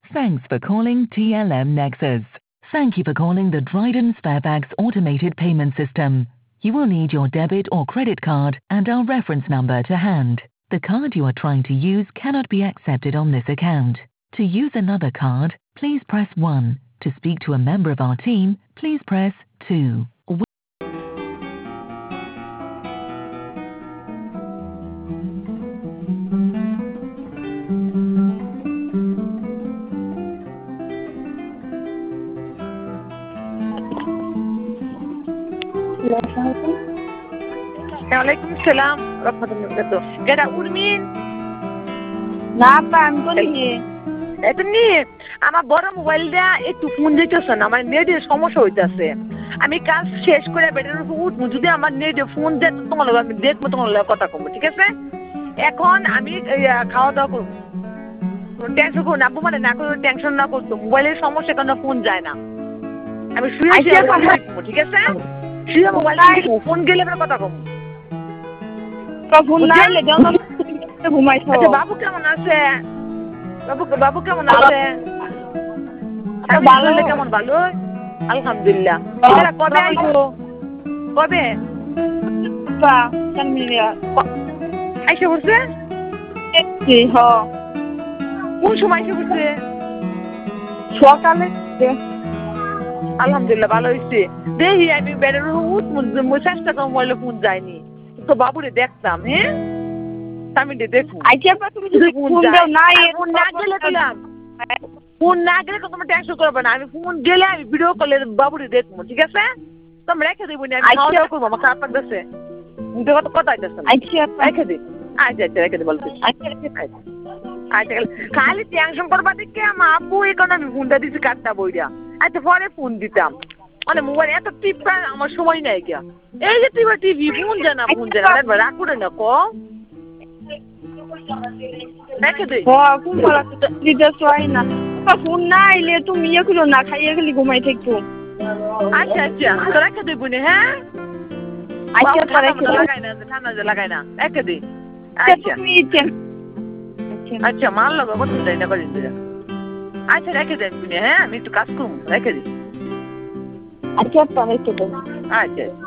Thanks for calling TLM Nexus. Thank you for calling the Dryden Sparebags automated payment system. You will need your debit or credit card and our reference number to hand. The card you are trying to use cannot be accepted on this account. To use another card, please press 1. To speak to a member of our team, please press 2. ওয়ালাইকুম সালাম রাহমাতুল্লাহি ওয়া বারাকাতুহু। কেডা উর্মিন? না আপা আমি তো নিয়ে এতনি আমার বড় মোবাইল দিয়া একটু ফোন দিতেছ না, আমার নেটের সমস্যা হইতাছে। আমি কাজ শেষ করে বেডের উপর উঠবো, যদি আমার নেটে ফোন দেয় তো তোমার লগে আমি দেখবো, তোমার লগে কথা কমবো, ঠিক আছে? এখন আমি খাওয়া দাওয়া করবো, টেনশন করো না আব্বু, মানে না করে টেনশন না করতো, মোবাইলের সমস্যা কারণে ফোন যায় না। আমি শুয়ে ঠিক আছে, শুয়ে মোবাইল ফোন গেলে এবার কথা কমবো। ফোন না এলে ঘুমাইছো। আচ্ছা বাবু কেমন আছে? বাবু কেমন আছে? ভালো কেমন? ভালো আলহামদুলিল্লাহ। কবে আইছো? কবে আইসে বলছে? কোন সময় আইসে বলছে? সকালে। আলহামদুলিল্লাহ ভালো হয়েছে। দেখি আমি বেড়ের চেষ্টা করবো, মোবাইলে ফোন যায়নি তো বাবুরে দেখতাম। হ্যাঁ আমি দেখুন ফোন না গেলে তো তোমার টেনশন করবে না, আমি ফোন গেলে আমি ভিডিও কলে বাবুরে দেখবো, ঠিক আছে? তো আমি রেখে দেবো, আমি খাওয়া দাওয়া করবো, আমার খারাপ লাগতেছে, কথা হইতেছে না, রেখে দিই। আচ্ছা আচ্ছা রেখে দিই, বলতেছি। আচ্ছা খালি টেনশন করবা দেখে আমার আব্বু এই কারণে আমি ফোনটা দিচ্ছি কাটটা বইটা। আচ্ছা পরে ফোন দিতাম, মানে মোবাইল এত টিপা আমার সময় নাই গিয়া। এই যে টিভি ফোন জানা রাগ করে না ক রেখে দিই। ফোন না আইলে তুমি ইয়ে করো না, খাইয়ে খালি ঘুমাই থাকতো। আচ্ছা আচ্ছা তো রেখে দেবো না। হ্যাঁ লাগাই না, ঠান্ডা লাগাই না, রেখে দিই। আচ্ছা আচ্ছা মাল লাগা কত যাই না কদিন ধরে। আচ্ছা রেখে দেন বুঝে, হ্যাঁ আমি একটু কাজ করবো, রেখে দিই। আচ্ছা রেখে দেবো। আচ্ছা।